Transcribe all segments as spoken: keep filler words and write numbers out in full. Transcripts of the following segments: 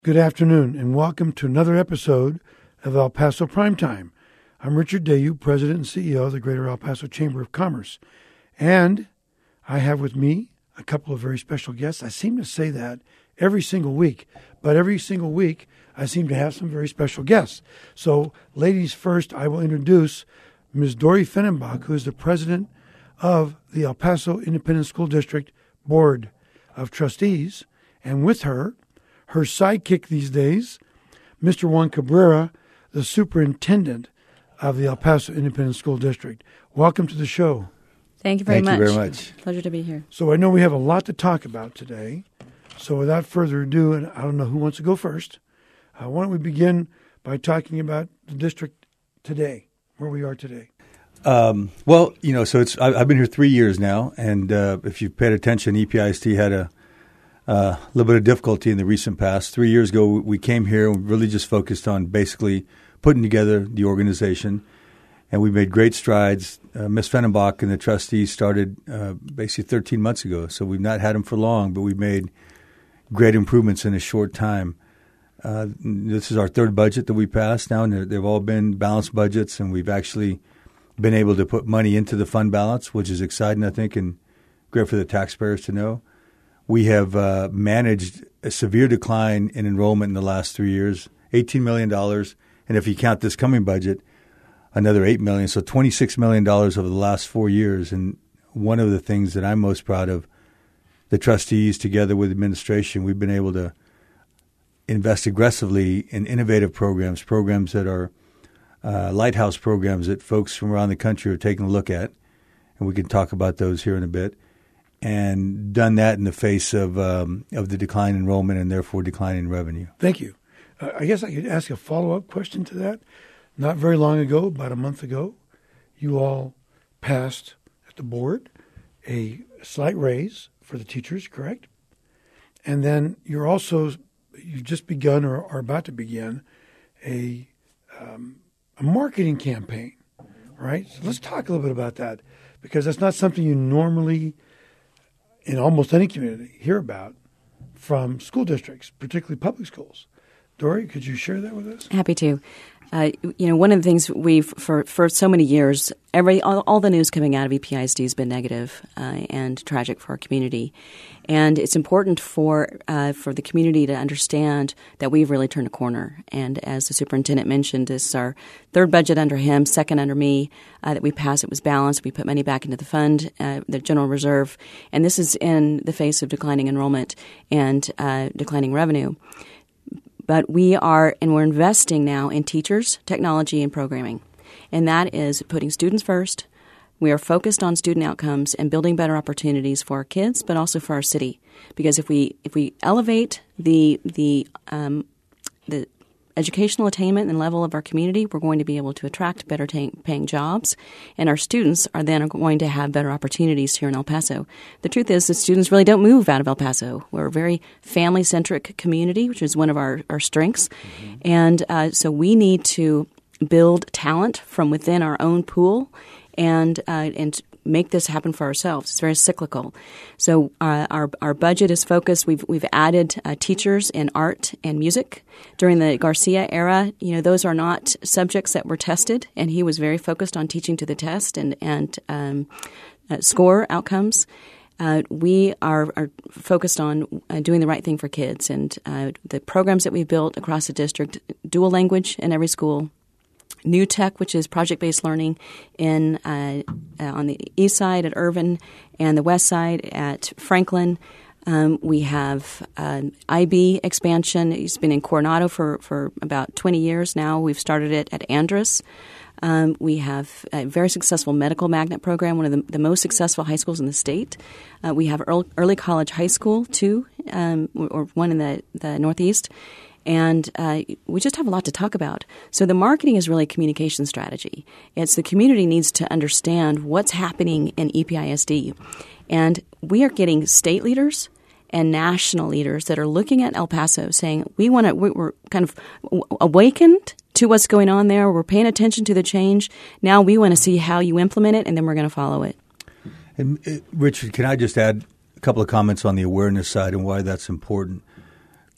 Good afternoon, and welcome to another episode of El Paso Primetime. I'm Richard Dayu, President and C E O of the Greater El Paso Chamber of Commerce, and I have with me a couple of very special guests. I seem to say that every single week, but every single week I seem to have some very special guests. So, ladies first, I will introduce Miz Dory Fennenbach, who is the President of the El Paso Independent School District Board of Trustees, and with her, her sidekick these days, Mister Juan Cabrera, the Superintendent of the El Paso Independent School District. Welcome to the show. Thank you very Thank much. you very much. Pleasure to be here. So I know we have a lot to talk about today. So without further ado, and I don't know who wants to go first, uh, why don't we begin by talking about the district today, where we are today. Um, well, you know, so it's I, I've been here three years now, and uh, if you've paid attention, E P I S D had a A uh, little bit of difficulty in the recent past. Three years ago, we came here and really just focused on basically putting together the organization, and we made great strides. Uh, Miz Fennenbach and the trustees started uh, basically thirteen months ago, so we've not had them for long, but we've made great improvements in a short time. Uh, this is our third budget that we passed now, and they've all been balanced budgets, and we've actually been able to put money into the fund balance, which is exciting, I think, and great for the taxpayers to know. We have uh, managed a severe decline in enrollment in the last three years, eighteen million dollars, and if you count this coming budget, another eight million dollars, so twenty-six million dollars over the last four years. And one of the things that I'm most proud of, the trustees together with administration, we've been able to invest aggressively in innovative programs, programs that are uh, lighthouse programs that folks from around the country are taking a look at, and we can talk about those here in a bit. And done that in the face of um, of the decline in enrollment and therefore decline in revenue. Thank you. Uh, I guess I could ask a follow-up question to that. Not very long ago, about a month ago, you all passed at the board a slight raise for the teachers, correct? And then you're also, you've just begun or are about to begin a, um, a marketing campaign, right? So let's talk a little bit about that, because that's not something you normally in almost any community hear about from school districts, particularly public schools. Dory, could you share that with us? Happy to. Uh, you know, one of the things we've, for, for so many years, every all, all the news coming out of E P I S D has been negative uh, and tragic for our community. And it's important for uh, for the community to understand that we've really turned a corner. And as the superintendent mentioned, this is our third budget under him, second under me, uh, that we passed. It was balanced. We put money back into the fund, uh, the general reserve. And this is in the face of declining enrollment and uh, declining revenue. But we are, and we're investing now in teachers, technology, and programming. And that is putting students first. We are focused on student outcomes and building better opportunities for our kids, but also for our city. Because if we if we elevate the the um, the educational attainment and level of our community, we're going to be able to attract better ta- paying jobs, and our students are then going to have better opportunities here in El Paso. The truth is that students really don't move out of El Paso. We're a very family-centric community, which is one of our, our strengths. Mm-hmm. And uh, so we need to build talent from within our own pool and uh, and make this happen for ourselves. It's very cyclical. So uh, our our budget is focused. We've we've added uh, teachers in art and music. During the Garcia era, you know, those are not subjects that were tested, and he was very focused on teaching to the test and and um, uh, score outcomes. Uh, we are, are focused on uh, doing the right thing for kids, and uh, the programs that we've built across the district, dual language in every school. New Tech, which is project-based learning in uh, uh, on the east side at Irvin and the west side at Franklin. Um, we have um, I B expansion. It's been in Coronado for, for about twenty years now. We've started it at Andrus. Um, we have a very successful medical magnet program, one of the, the most successful high schools in the state. Uh, we have early, early college high school, too, um, or one in the, the Northeast. And uh, we just have a lot to talk about. So the marketing is really a communication strategy. It's the community needs to understand what's happening in E P I S D. And we are getting state leaders and national leaders that are looking at El Paso saying, we want to, we're kind of awakened to what's going on there. We're paying attention to the change. Now we want to see how you implement it, and then we're going to follow it. And uh, Richard, can I just add a couple of comments on the awareness side and why that's important?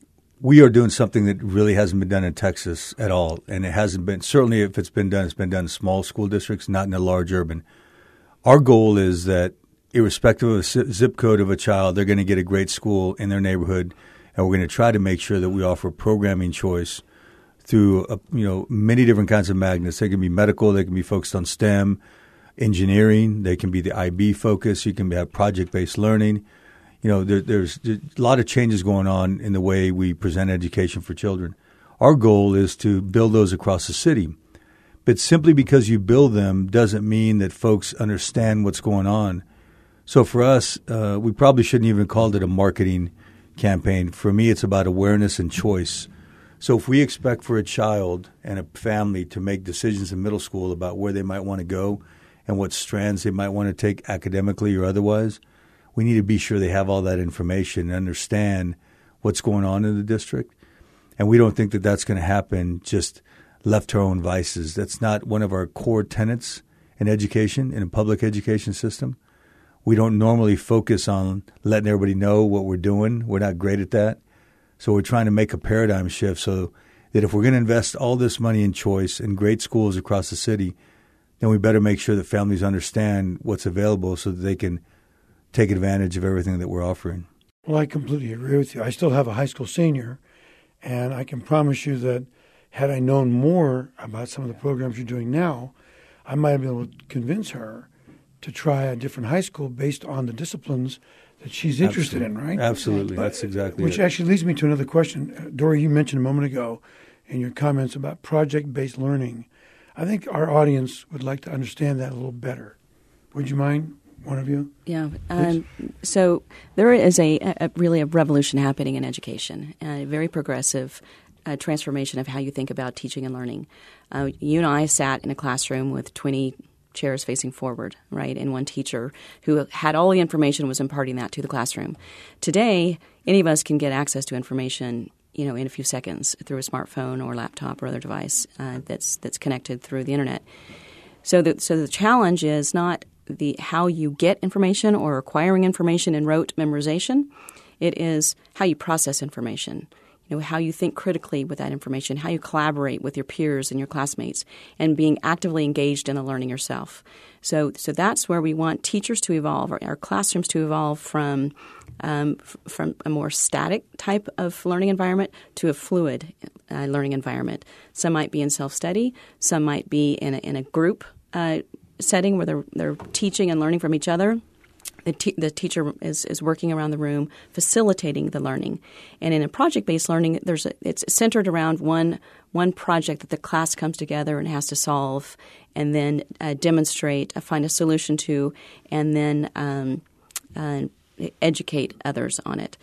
we are doing something that really hasn't been done in Texas at all, and it hasn't been, certainly if it's been done, it's been done in small school districts, not in a large urban. Our goal is that irrespective of the zip code of a child, they're going to get a great school in their neighborhood, and we're going to try to make sure that we offer programming choice through uh, you know many different kinds of magnets. They can be medical, they can be focused on STEM, engineering, they can be the I B focus, you can have project-based learning. You know, there, there's, there's a lot of changes going on in the way we present education for children. Our goal is to build those across the city. But simply because you build them doesn't mean that folks understand what's going on. So for us, uh, we probably shouldn't even call it a marketing campaign. For me, it's about awareness and choice. So if we expect for a child and a family to make decisions in middle school about where they might want to go and what strands they might want to take academically or otherwise, we need to be sure they have all that information and understand what's going on in the district. And we don't think that that's going to happen just left to our own vices. That's not one of our core tenets in education, in a public education system. We don't normally focus on letting everybody know what we're doing. We're not great at that. So we're trying to make a paradigm shift so that if we're going to invest all this money in choice in great schools across the city, then we better make sure that families understand what's available so that they can take advantage of everything that we're offering. Well, I completely agree with you. I still have a high school senior, and I can promise you that had I known more about some of the programs you're doing now, I might have been able to convince her to try a different high school based on the disciplines that she's interested Absolutely. in, right? Absolutely. But, That's exactly Which it. actually leads me to another question. Dory, you mentioned a moment ago in your comments about project-based learning. I think our audience would like to understand that a little better. Would you mind? One of you? Yeah. Um, so there is a, a really a revolution happening in education, a very progressive uh, transformation of how you think about teaching and learning. Uh, you and I sat in a classroom with twenty chairs facing forward, right, and one teacher who had all the information and was imparting that to the classroom. Today, any of us can get access to information, you know, in a few seconds through a smartphone or laptop or other device uh, that's that's connected through the internet. So the so the challenge is not the how you get information or acquiring information in rote memorization. It is how you process information, you know, how you think critically with that information, how you collaborate with your peers and your classmates, and being actively engaged in the learning yourself. So so that's where we want teachers to evolve, or our classrooms to evolve from um, f- from a more static type of learning environment to a fluid uh, learning environment. Some might be in self-study, some might be in a, in a group uh setting where they're they're teaching and learning from each other. The, te- the teacher is, is working around the room, facilitating the learning. And in a project-based learning, there's a, it's centered around one one project that the class comes together and has to solve, and then uh, demonstrate, uh, find a solution to, and then um, uh, educate others on it.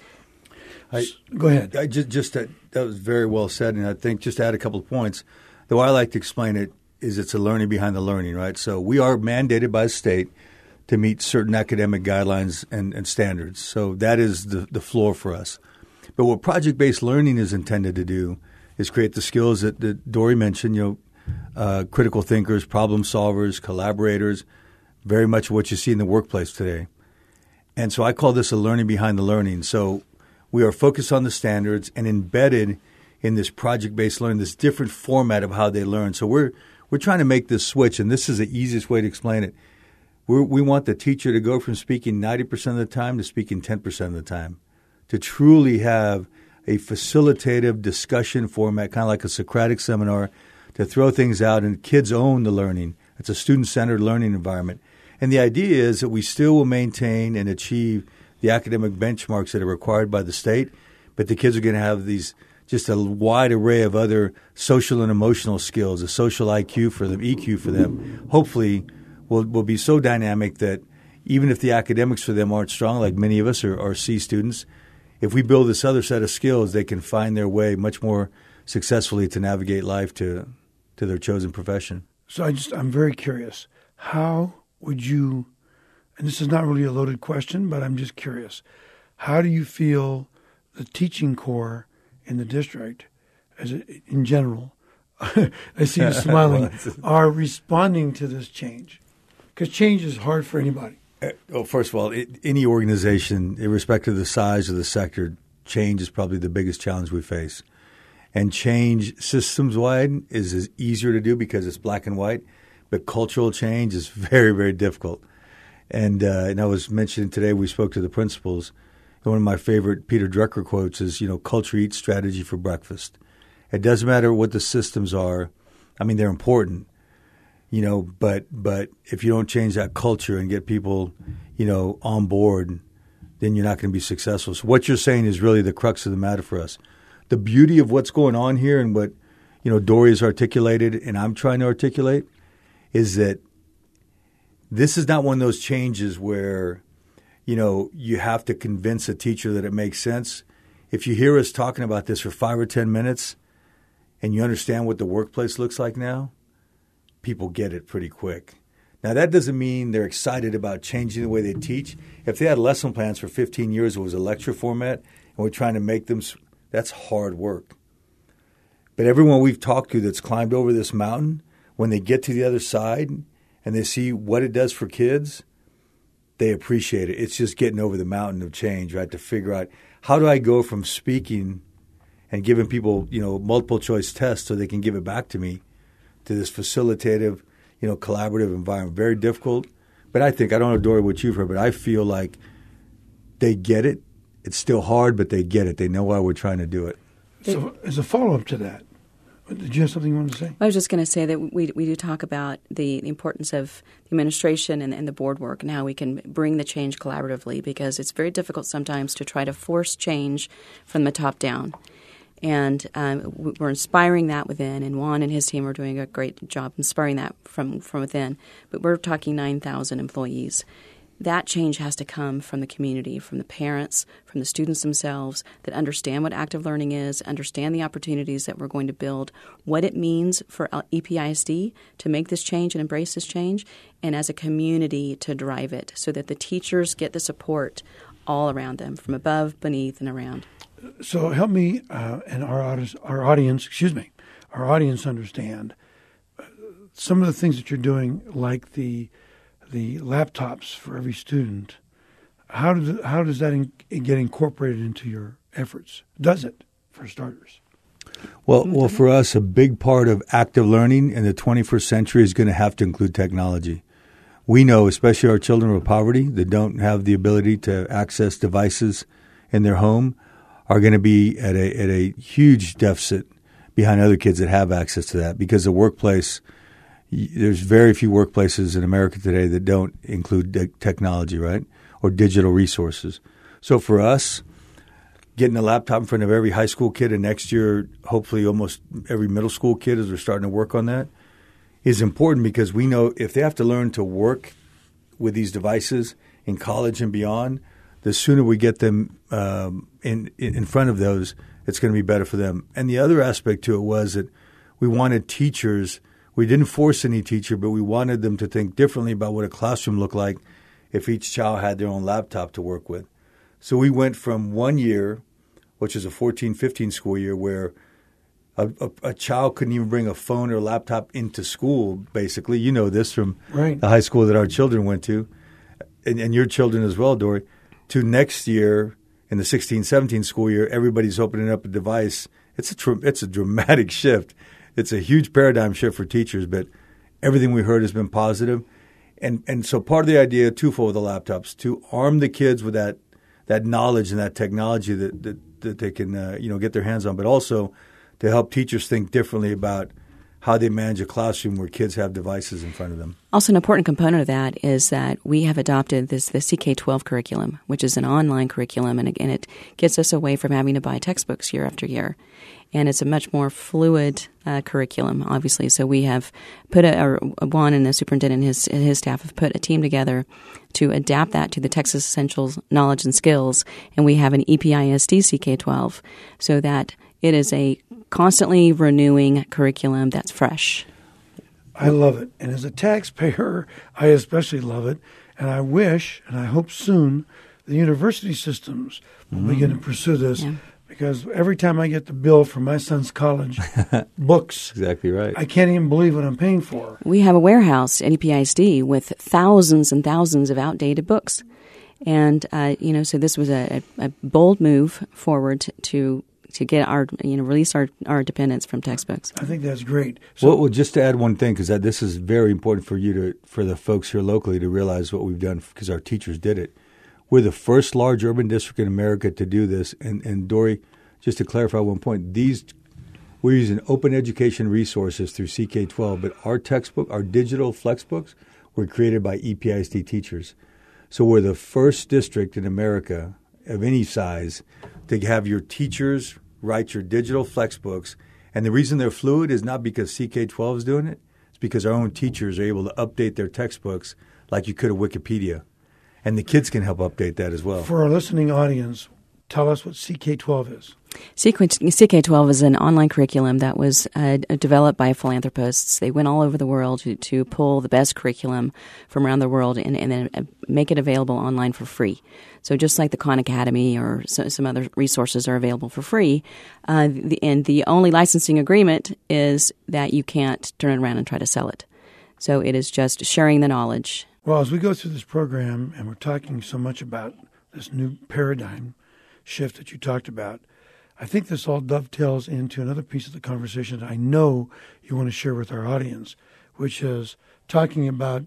I, Go ahead. I just, just that, that was very well said, and I think just to add a couple of points, the way I like to explain it is it's a learning behind the learning, right? So we are mandated by the state to meet certain academic guidelines and, and standards. So that is the, the floor for us. But what project-based learning is intended to do is create the skills that, that Dory mentioned, you know, uh, critical thinkers, problem solvers, collaborators, very much what you see in the workplace today. And so I call this a learning behind the learning. So we are focused on the standards and embedded in this project-based learning, this different format of how they learn. So we're We're trying to make this switch, and this is the easiest way to explain it. We're, we want the teacher to go from speaking ninety percent of the time to speaking ten percent of the time, to truly have a facilitative discussion format, kind of like a Socratic seminar, to throw things out, and kids own the learning. It's a student-centered learning environment. And the idea is that we still will maintain and achieve the academic benchmarks that are required by the state, but the kids are going to have these just a wide array of other social and emotional skills, a social I Q for them, E Q for them, hopefully will will be so dynamic that even if the academics for them aren't strong, like many of us are, are C students, if we build this other set of skills, they can find their way much more successfully to navigate life to to their chosen profession. So I just I'm very curious. How would you, and this is not really a loaded question, but I'm just curious, how do you feel the teaching corps in the district, as a, in general, I see you smiling, are responding to this change? Because change is hard for anybody. Uh, well, first of all, it, any organization, irrespective of the size of the sector, change is probably the biggest challenge we face. And change systems-wide is, is easier to do because it's black and white, but cultural change is very, very difficult. And, uh, and I was mentioning today, we spoke to the principals, and one of my favorite Peter Drucker quotes is, you know, culture eats strategy for breakfast. It doesn't matter what the systems are. I mean, they're important, you know, but but if you don't change that culture and get people, you know, on board, then you're not going to be successful. So what you're saying is really the crux of the matter for us. The beauty of what's going on here and what, you know, Dory has articulated and I'm trying to articulate is that this is not one of those changes where, you know, you have to convince a teacher that it makes sense. If you hear us talking about this for five or ten minutes and you understand what the workplace looks like now, people get it pretty quick. Now, that doesn't mean they're excited about changing the way they teach. If they had lesson plans for fifteen years, it was a lecture format, and we're trying to make them – that's hard work. But everyone we've talked to that's climbed over this mountain, when they get to the other side and they see what it does for kids, they appreciate it. It's just getting over the mountain of change, right, to figure out how do I go from speaking and giving people, you know, multiple choice tests so they can give it back to me to this facilitative, you know, collaborative environment. Very difficult. But I think, I don't know, Dory, what you've heard, but I feel like they get it. It's still hard, but they get it. They know why we're trying to do it. So as a follow-up to that, did you have something you wanted to say? I was just going to say that we we do talk about the, the importance of the administration and, and the board work and how we can bring the change collaboratively, because it's very difficult sometimes to try to force change from the top down. And um, we're inspiring that within, and Juan and his team are doing a great job inspiring that from, from within. But we're talking nine thousand employees. That change has to come from the community, from the parents, from the students themselves that understand what active learning is, understand the opportunities that we're going to build, what it means for E P I S D to make this change and embrace this change, and as a community to drive it so that the teachers get the support all around them, from above, beneath, and around. So help me uh, and our audience, our audience, excuse me, our audience understand uh, some of the things that you're doing, like the the laptops for every student. How does how does that in, get incorporated into your efforts? Does it, for starters? Well, well, for us, a big part of active learning in the twenty-first century is going to have to include technology. We know, especially our children with poverty that don't have the ability to access devices in their home, are going to be at a at a huge deficit behind other kids that have access to that, because the workplace, there's very few workplaces in America today that don't include de- technology, right, or digital resources. So for us, getting a laptop in front of every high school kid, and next year hopefully almost every middle school kid as we're starting to work on that, is important, because we know if they have to learn to work with these devices in college and beyond, the sooner we get them um, in in front of those, it's going to be better for them. And the other aspect to it was that we wanted teachers – we didn't force any teacher, but we wanted them to think differently about what a classroom looked like if each child had their own laptop to work with. So we went from one year, which is a fourteen fifteen school year, where a, a, a child couldn't even bring a phone or a laptop into school, basically. You know this from right. the high school that our children went to, and, and your children as well, Dory. To next year, in the sixteen seventeen school year, everybody's opening up a device. It's a tr- it's a dramatic shift. It's a huge paradigm shift for teachers, but everything we heard has been positive. And and so part of the idea, twofold with the laptops, to arm the kids with that that knowledge and that technology that that, that they can uh, you know get their hands on, but also to help teachers think differently about how they manage a classroom where kids have devices in front of them. Also, an important component of that is that we have adopted this the C K twelve curriculum, which is an online curriculum, and, and it gets us away from having to buy textbooks year after year. And it's a much more fluid uh, curriculum, obviously. So we have put a, or Juan and the superintendent and his, and his staff have put a team together to adapt that to the Texas Essentials Knowledge and Skills, and we have an E P I S D C K twelve, so that it is a constantly renewing curriculum that's fresh. I love it. And as a taxpayer, I especially love it. And I wish, and I hope soon, the university systems will mm. begin to pursue this. Yeah. Because every time I get the bill for my son's college books, exactly right. I can't even believe what I'm paying for. We have a warehouse at E P I S D with thousands and thousands of outdated books. And, uh, you know, so this was a, a bold move forward to to get our, you know, release our, our dependence from textbooks. I think that's great. So, well, well, just to add one thing, because this is very important for you to, for the folks here locally to realize what we've done, because our teachers did it. We're the first large urban district in America to do this. And, and Dory, just to clarify one point, these we're using open education resources through C K twelve, but our textbook, our digital flexbooks, were created by E P I S D teachers. So we're the first district in America of any size to have your teachers write your digital flexbooks. And the reason they're fluid is not because C K twelve is doing it. It's because our own teachers are able to update their textbooks like you could a Wikipedia. And the kids can help update that as well. For our listening audience, tell us what C K twelve is. C K twelve is an online curriculum that was uh, developed by philanthropists. They went all over the world to, to pull the best curriculum from around the world and, and then make it available online for free. So just like the Khan Academy or so, some other resources are available for free, uh, the, and the only licensing agreement is that you can't turn it around and try to sell it. So it is just sharing the knowledge. Well, as we go through this program and we're talking so much about this new paradigm shift that you talked about, I think this all dovetails into another piece of the conversation that I know you want to share with our audience, which is talking about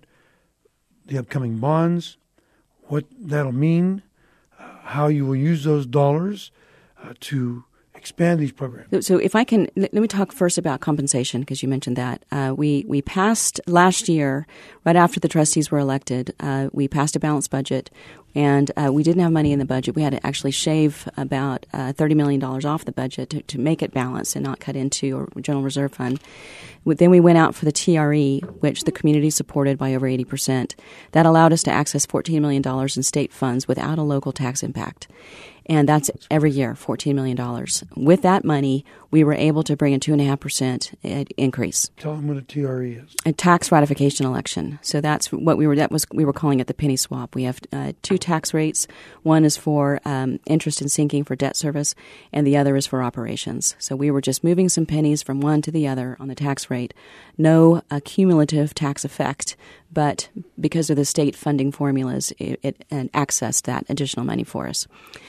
the upcoming bonds, what that'll mean, uh, how you will use those dollars uh, to expand these programs. So if I can, let me talk first about compensation, because you mentioned that. Uh, we, we passed last year, right after the trustees were elected, uh, we passed a balanced budget, and uh, we didn't have money in the budget. We had to actually shave about uh, thirty million dollars off the budget to, to make it balanced and not cut into a general reserve fund. Then we went out for the T R E, which the community supported by over eighty percent. That allowed us to access fourteen million dollars in state funds without a local tax impact. And that's every year, fourteen million dollars. With that money, we were able to bring a two point five percent increase. Tell them what a T R E is. A tax ratification election. So that's what we were, that was, we were calling it the penny swap. We have uh, two tax rates. One is for um, interest and sinking for debt service, and the other is for operations. So we were just moving some pennies from one to the other on the tax rate. No uh, cumulative tax effect, but because of the state funding formulas, it, it and accessed that additional money for us.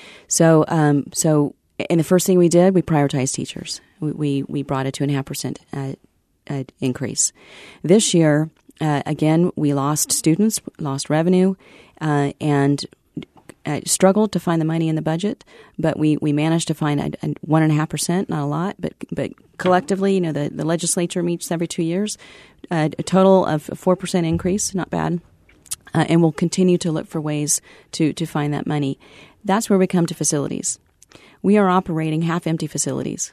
So, um, so, and the first thing we did, we prioritized teachers. We we, we brought a two and a half percent uh, uh, increase. This year, uh, again, we lost students, lost revenue, uh, and uh, struggled to find the money in the budget. But we, we managed to find a, a one and a half percent, not a lot, but but collectively, you know, the, the legislature meets every two years, uh, a total of a four percent increase, not bad. Uh, and we'll continue to look for ways to, to find that money. That's where we come to facilities. We are operating half-empty facilities,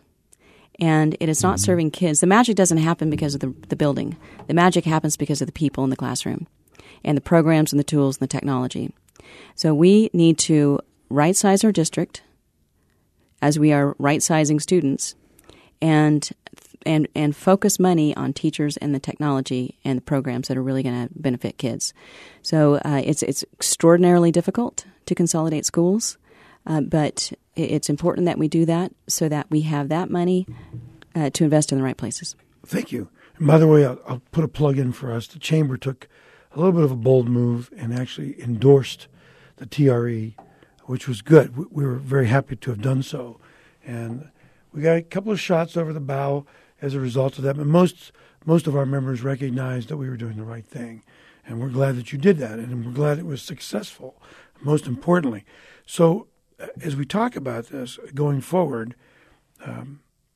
and it is not mm-hmm. serving kids. The magic doesn't happen because of the, the building. The magic happens because of the people in the classroom and the programs and the tools and the technology. So we need to right-size our district as we are right-sizing students and and and focus money on teachers and the technology and the programs that are really going to benefit kids. So uh, it's it's extraordinarily difficult to consolidate schools, uh, but it's important that we do that so that we have that money uh, to invest in the right places. Thank you. And by the way, I'll, I'll put a plug in for us. The Chamber took a little bit of a bold move and actually endorsed the T R E, which was good. We, we were very happy to have done so. And we got a couple of shots over the bow as a result of that, but most most of our members recognized that we were doing the right thing, and we're glad that you did that, and we're glad it was successful, most importantly. So as we talk about this going forward, um,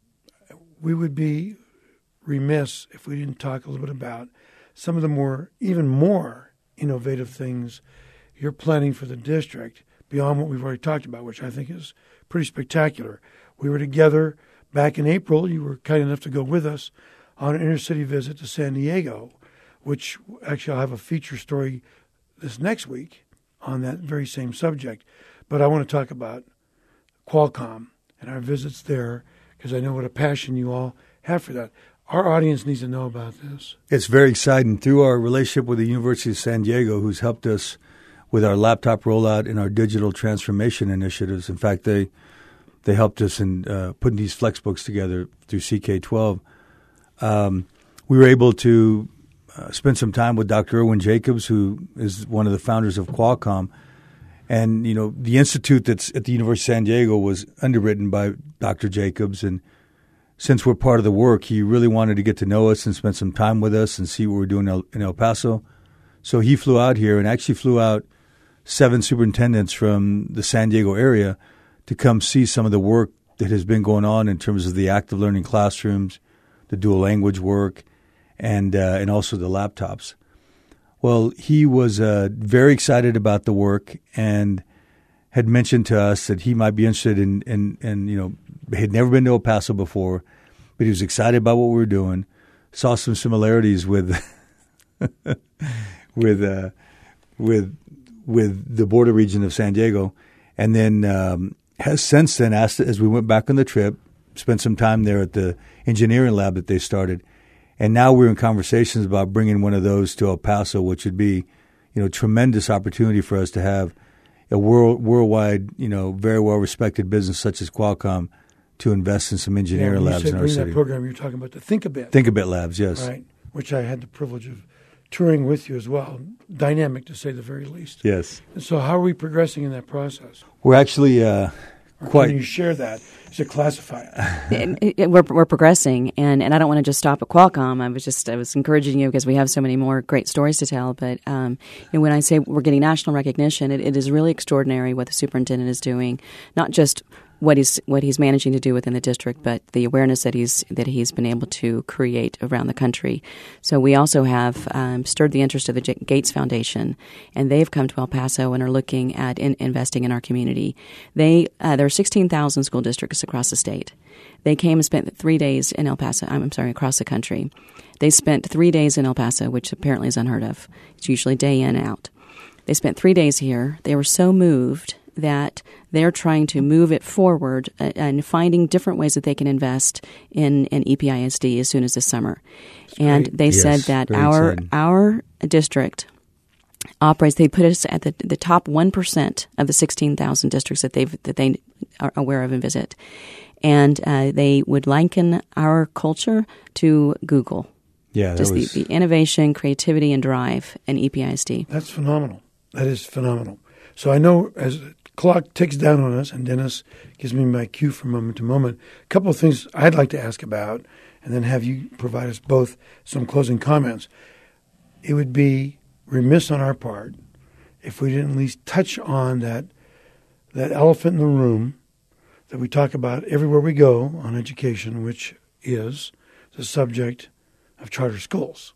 we would be remiss if we didn't talk a little bit about some of the more, even more innovative things you're planning for the district beyond what we've already talked about, which I think is pretty spectacular. We were together back in April. You were kind enough to go with us on an intercity visit to San Diego, which actually I'll have a feature story this next week on that very same subject. But I want to talk about Qualcomm and our visits there because I know what a passion you all have for that. Our audience needs to know about this. It's very exciting. Through our relationship with the University of San Diego, who's helped us with our laptop rollout and our digital transformation initiatives. In fact, they They helped us in uh, putting these flexbooks together through C K twelve. Um, we were able to uh, spend some time with Doctor Irwin Jacobs, who is one of the founders of Qualcomm. And, you know, the institute that's at the University of San Diego was underwritten by Doctor Jacobs. And since we're part of the work, he really wanted to get to know us and spend some time with us and see what we're doing in El Paso. So he flew out here and actually flew out seven superintendents from the San Diego area to come see some of the work that has been going on in terms of the active learning classrooms, the dual language work, and uh, and also the laptops. Well, he was uh, very excited about the work and had mentioned to us that he might be interested in, in, in, you know, had never been to El Paso before, but he was excited about what we were doing, saw some similarities with with uh, with with the border region of San Diego, and then um, has since then asked, as we went back on the trip, spent some time there at the engineering lab that they started. And now we're in conversations about bringing one of those to El Paso, which would be, you know, tremendous opportunity for us to have a world worldwide, you know, very well respected business such as Qualcomm to invest in some engineering yeah, labs you said in our bring city. That program you're talking about, the Think a Bit. Think a Bit Labs, yes. Right, which I had the privilege of touring with you as well. Dynamic, to say the very least. Yes. And so how are we progressing in that process? We're actually uh, or quite. Can you share that? Is it classified? it, it, we're we're progressing, and, and I don't want to just stop at Qualcomm. I was just I was encouraging you because we have so many more great stories to tell. But um, you know, when I say we're getting national recognition, it, it is really extraordinary what the superintendent is doing. Not just what he's what he's managing to do within the district, but the awareness that he's that he's been able to create around the country. So we also have um, stirred the interest of the J- Gates Foundation, and they've come to El Paso and are looking at in, investing in our community. They uh, there are sixteen thousand school districts across the state. They came and spent three days in El Paso. I'm sorry, across the country. They spent three days in El Paso, which apparently is unheard of. It's usually day in and out. They spent three days here. They were so moved that they're trying to move it forward and finding different ways that they can invest in, in E P I S D as soon as this summer. That's and great. They yes, said that our exciting. our district operates. They put us at the, the top one percent of the sixteen thousand districts that they that they are aware of and visit, and uh, they would liken our culture to Google. Yeah, that just was... the, the innovation, creativity, and drive in E P I S D. That's phenomenal. That is phenomenal. So I know as the clock ticks down on us, and Dennis gives me my cue from moment to moment, a couple of things I'd like to ask about, and then have you provide us both some closing comments. It would be remiss on our part if we didn't at least touch on that that elephant in the room that we talk about everywhere we go on education, which is the subject of charter schools.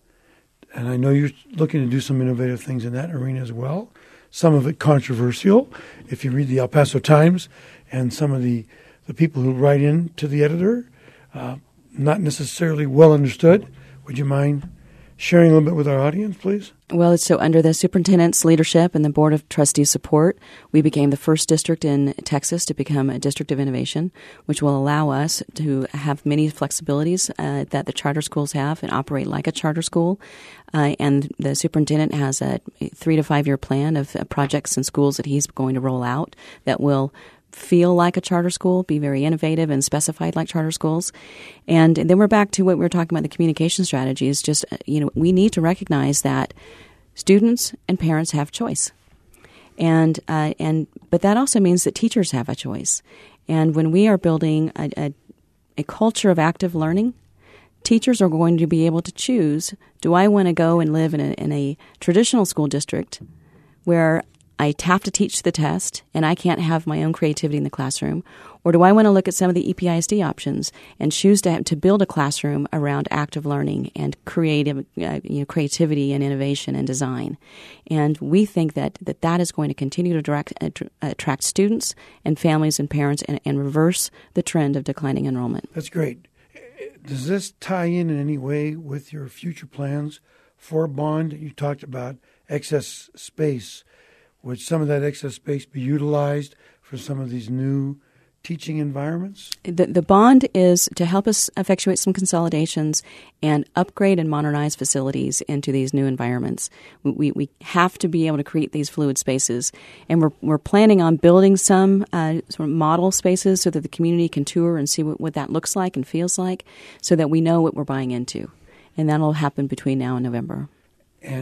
And I know you're looking to do some innovative things in that arena as well. Some of it controversial, if you read the El Paso Times, and some of the, the people who write in to the editor, uh, not necessarily well understood. Would you mind sharing a little bit with our audience, please? Well, so under the superintendent's leadership and the Board of Trustees' support, we became the first district in Texas to become a district of innovation, which will allow us to have many flexibilities uh, that the charter schools have and operate like a charter school. Uh, and the superintendent has a three to five year plan of uh, projects and schools that he's going to roll out that will feel like a charter school, be very innovative and specified like charter schools. And, and then we're back to what we were talking about, the communication strategies. Just, you know, we need to recognize that students and parents have choice. And, uh, and but that also means that teachers have a choice. And when we are building a, a, a culture of active learning, teachers are going to be able to choose, do I want to go and live in a, in a traditional school district where I have to teach the test and I can't have my own creativity in the classroom? Or do I want to look at some of the E P I S D options and choose to have, to build a classroom around active learning and creative, uh, you know, creativity and innovation and design? And we think that that, that is going to continue to direct, uh, attract students and families and parents and, and reverse the trend of declining enrollment. That's great. Does this tie in in any way with your future plans for a bond? You talked about excess space. Would some of that excess space be utilized for some of these new teaching environments? The, the bond is to help us effectuate some consolidations and upgrade and modernize facilities into these new environments. We, we have to be able to create these fluid spaces, and we're we're planning on building some uh, sort of model spaces so that the community can tour and see what, what that looks like and feels like, so that we know what we're buying into, and that'll happen between now and November. And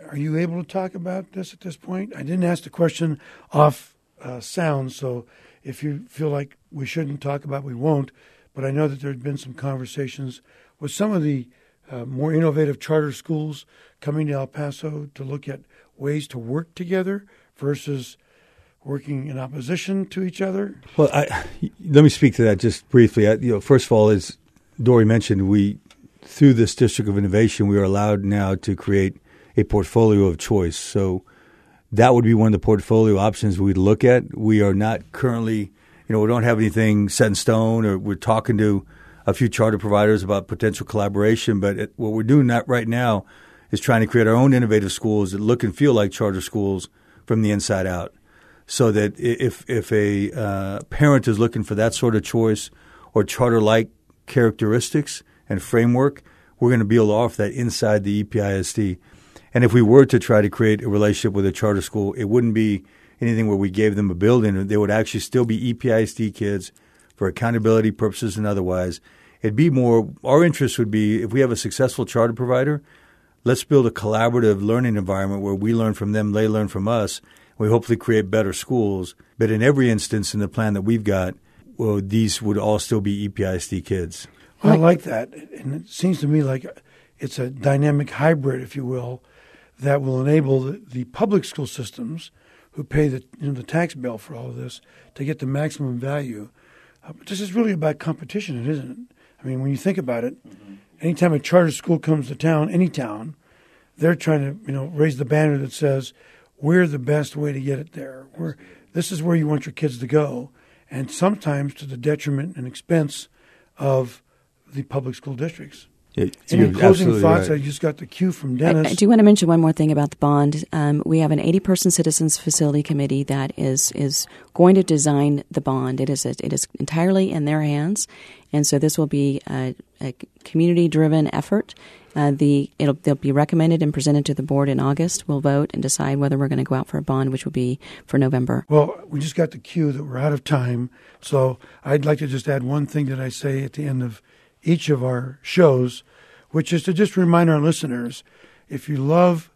are you able to talk about this at this point? I didn't ask the question off uh, sound, so if you feel like we shouldn't talk about it, we won't. But I know that there had been some conversations with some of the uh, more innovative charter schools coming to El Paso to look at ways to work together versus working in opposition to each other. Well, I, let me speak to that just briefly. I, you know, first of all, as Dory mentioned, we through this District of Innovation, we are allowed now to create a portfolio of choice. So that would be one of the portfolio options we'd look at. We are not currently, you know, we don't have anything set in stone, or we're talking to a few charter providers about potential collaboration. But it, what we're doing that right now is trying to create our own innovative schools that look and feel like charter schools from the inside out. So that if if a uh, parent is looking for that sort of choice or charter-like characteristics and framework, we're going to be able to offer that inside the E P I S D. And if we were to try to create a relationship with a charter school, it wouldn't be anything where we gave them a building. They would actually still be E P I S D kids for accountability purposes and otherwise. It'd be more – our interest would be if we have a successful charter provider, let's build a collaborative learning environment where we learn from them, they learn from us. We hopefully create better schools. But in every instance in the plan that we've got, well, these would all still be E P I S D kids. I like that. And it seems to me like it's a dynamic hybrid, if you will, that will enable the, the public school systems who pay the, you know, the tax bill for all of this to get the maximum value. Uh, but this is really about competition, isn't it? I mean, when you think about it, mm-hmm. anytime a charter school comes to town, any town, they're trying to, you know, raise the banner that says, we're the best way to get it there. We're, this is where you want your kids to go, and sometimes to the detriment and expense of the public school districts. Yeah, Any closing thoughts? Right. I just got the cue from Dennis. I, I do want to mention one more thing about the bond. Um, we have an eighty-person citizens facility committee that is is going to design the bond. It is a, it is entirely in their hands, and so this will be a, a community-driven effort. Uh, the it'll they'll be recommended and presented to the board in August. We'll vote and decide whether we're going to go out for a bond, which will be for November. Well, we just got the cue that we're out of time, so I'd like to just add one thing that I say at the end of each of our shows, which is to just remind our listeners, if you love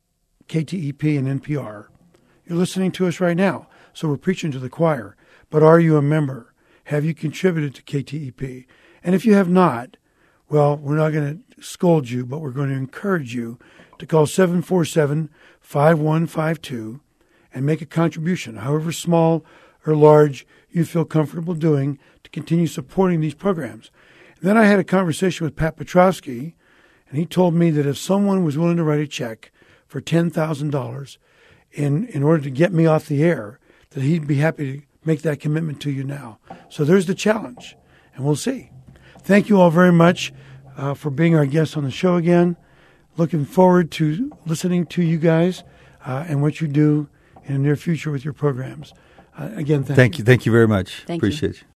K T E P and N P R, you're listening to us right now, so we're preaching to the choir. But are you a member? Have you contributed to K T E P? And if you have not, well, we're not going to scold you, but we're going to encourage you to call seven four seven, five one five two and make a contribution, however small or large you feel comfortable doing, to continue supporting these programs. Then I had a conversation with Pat Petrowski, and he told me that if someone was willing to write a check for ten thousand dollars in, in order to get me off the air, that he'd be happy to make that commitment to you now. So there's the challenge, and we'll see. Thank you all very much uh, for being our guests on the show again. Looking forward to listening to you guys uh, and what you do in the near future with your programs. Uh, again, thank, thank you. you. Thank you very much. Thank Appreciate you. you.